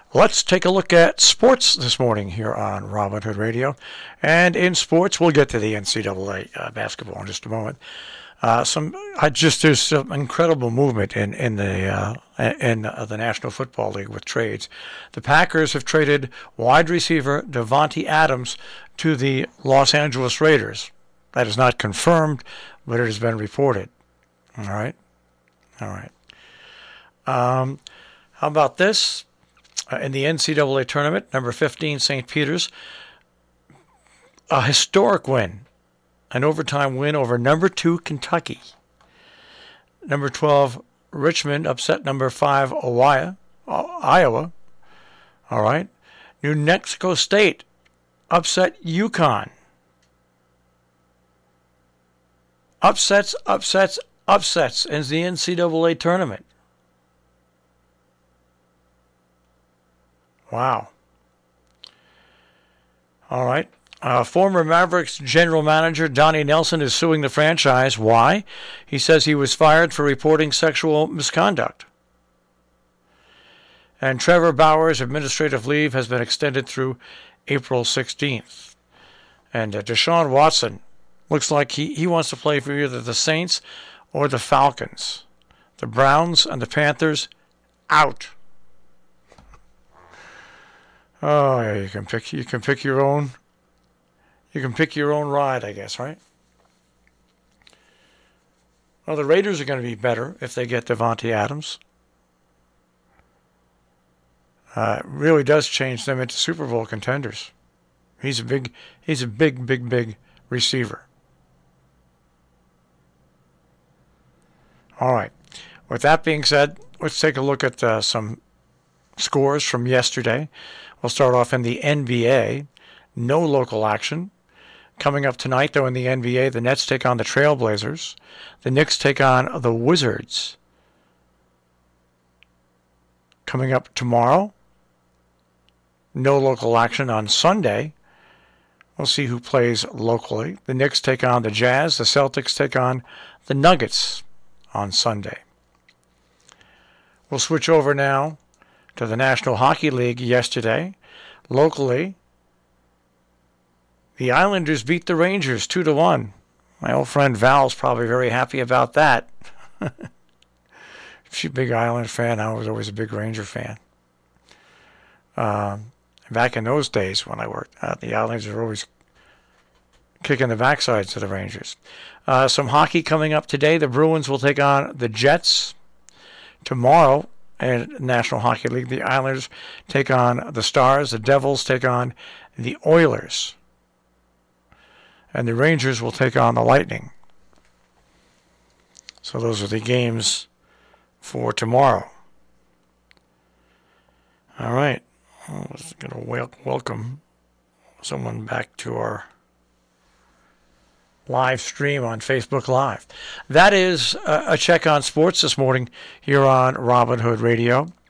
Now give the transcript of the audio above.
Let's take a look at sports this morning here on Robin Hood Radio. And in sports, we'll get to the NCAA basketball in just a moment. There's some incredible movement in the National Football League with trades. The Packers have traded wide receiver Davante Adams to the Los Angeles Raiders. That is not confirmed, but it has been reported. All right. How about this? In the NCAA tournament, number 15, St. Peter's, a historic win, an overtime win over number 2, Kentucky. Number 12, Richmond, upset number 5, Iowa. All right. New Mexico State, upset UConn. Upsets in the NCAA tournament. Wow. All right. Former Mavericks general manager Donnie Nelson is suing the franchise. Why? He says he was fired for reporting sexual misconduct. And Trevor Bauer's administrative leave has been extended through April 16th. And Deshaun Watson looks like he wants to play for either the Saints or the Falcons. The Browns and the Panthers, out. Oh, yeah, you can pick your own. You can pick your own ride, I guess, right? Well, the Raiders are going to be better if they get Davante Adams. It really does change them into Super Bowl contenders. He's a big receiver. All right. With that being said, let's take a look at some scores from yesterday. We'll start off in the NBA. No local action. Coming up tonight, though, in the NBA, the Nets take on the Trailblazers. The Knicks take on the Wizards. Coming up tomorrow, no local action on Sunday. We'll see who plays locally. The Knicks take on the Jazz. The Celtics take on the Nuggets on Sunday. We'll switch over now to the National Hockey League yesterday. Locally, the Islanders beat the Rangers 2-1. My old friend Val's probably very happy about that. She's a big Island fan. I was always a big Ranger fan. Back in those days when I worked, the Islanders were always kicking the backsides of the Rangers. Some hockey coming up today. The Bruins will take on the Jets. Tomorrow, in National Hockey League, the Islanders take on the Stars. The Devils take on the Oilers. And the Rangers will take on the Lightning. So those are the games for tomorrow. All right. I was going to welcome someone back to our live stream on Facebook Live. That is a check on sports this morning here on Robin Hood Radio.